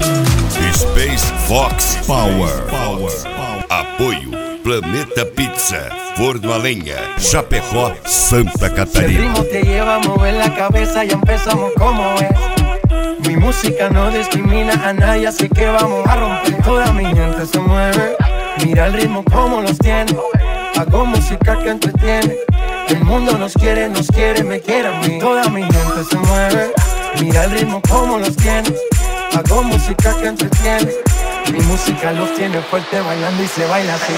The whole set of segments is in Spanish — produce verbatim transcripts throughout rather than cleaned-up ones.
Space Fox Power. Power. Apoio Planeta Pizza, Forno a Lenha, Chapecó, Santa Catarina. El ritmo te lleva a mover la cabeza, ya empezamos como es. Mi música no discrimina a nadie, así que vamos a romper. Toda mi gente se mueve, mira el ritmo como los tiene. Hago música que entretiene. El mundo nos quiere, nos quiere, me quiere a mí. Toda mi gente se mueve, mira el ritmo como los tiene. Hago música que entretiene. Mi música los tiene fuerte bailando y se baila así.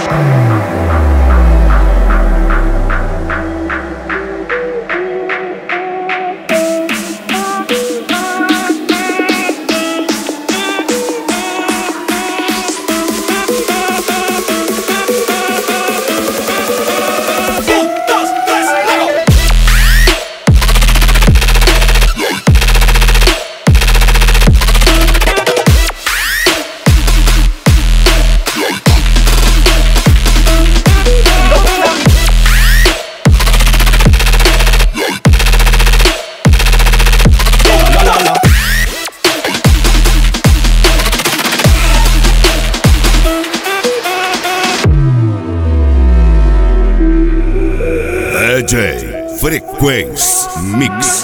D J Frequenz Mix.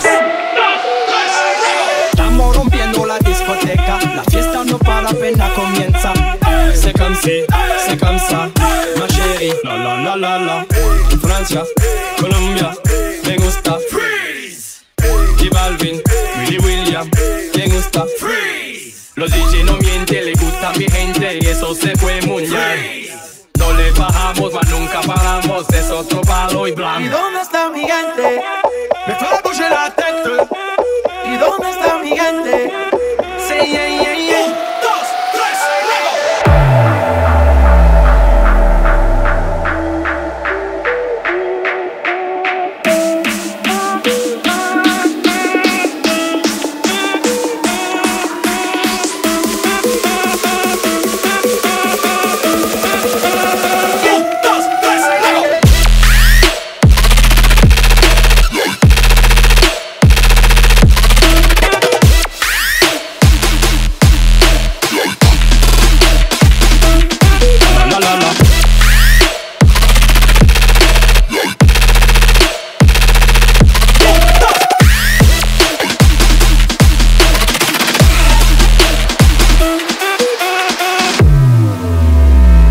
Estamos rompiendo la discoteca, la fiesta no para, apenas comienza. C'est comme si, c'est comme ça, ma chérie. La la la la la. Francia, Colombia, me gusta. Freeze. Y Balvin, Willy William, me gusta. Freeze. Los D J no mienten, le gusta a mi gente y eso se fue muy bien. No le bajamos, mas nunca paramos, es otro palo y blanco. ¿Y dónde está mi gente? Me fais bouger la tête.